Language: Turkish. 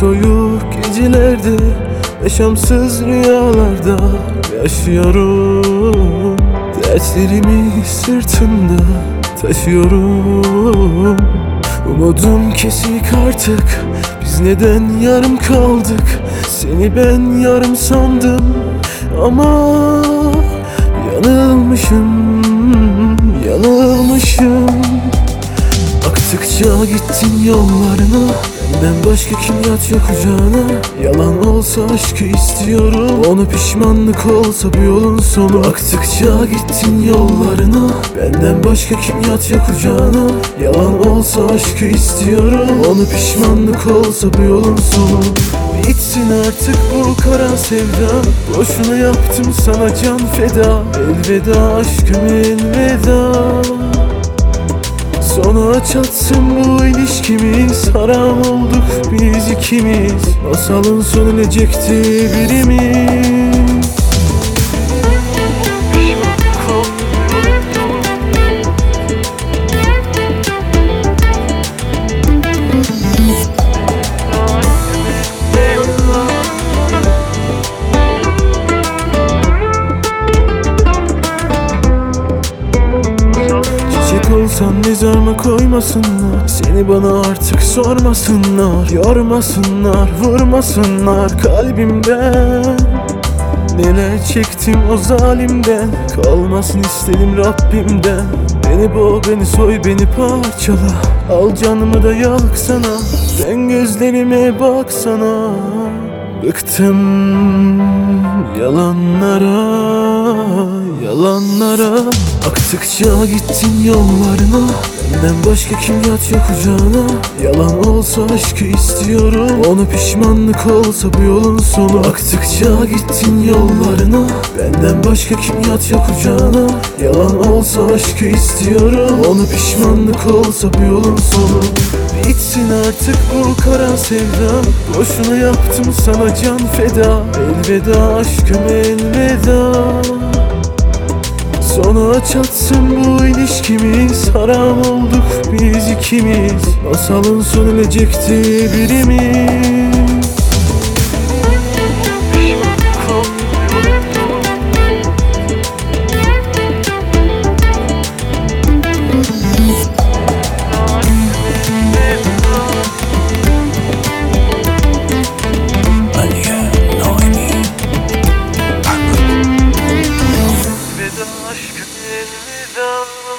soğuk gecelerde, yaşamsız rüyalarda yaşıyorum. Dertlerimi sırtımda taşıyorum. Umudum kesik artık, biz neden yarım kaldık? Seni ben yarım sandım ama yanılmışım, yanılmışım. Baktıkça gittin yollarına, benden başka kim yat yok kucağına. Yalan olsa aşkı istiyorum, onu pişmanlık olsa bu yolun sonu. Baktıkça gittin yollarına, benden başka kim yat yok kucağına. Yalan olsa aşkı istiyorum, onu pişmanlık olsa bu yolun sonu. Bitsin artık bu kara sevda, boşuna yaptım sana can feda. Elveda aşkım elveda, sona çatsın bu ilişkimiz. Haram olduk biz ikimiz, masalın sonu necekti birimiz. Olsan mezarıma koymasınlar, seni bana artık sormasınlar. Yormasınlar, vurmasınlar kalbimden. Neler çektim o zalimden, kalmasın istedim Rabbimden. Beni boğ, beni soy, beni parçala, al canımı da yaksana. Ben gözlerime baksana. Bıktım yalanlara, yalanlara. Baktıkça gittin yollarına, benden başka kim yat yok kucağına. Yalan olsa aşkı istiyorum, onu pişmanlık olsa bu yolun sonu. Baktıkça gittin yollarına, benden başka kim yat yok kucağına. Yalan olsa aşkı istiyorum, onu pişmanlık olsa bu yolun sonu. Bitsin artık bu kara sevda, boşuna yaptım sana can feda. Elveda aşkım elveda, sona çatsın bu ilişkimiz. Haram olduk biz ikimiz, masalın sonu necekti birimiz. Elveda aşkım elveda.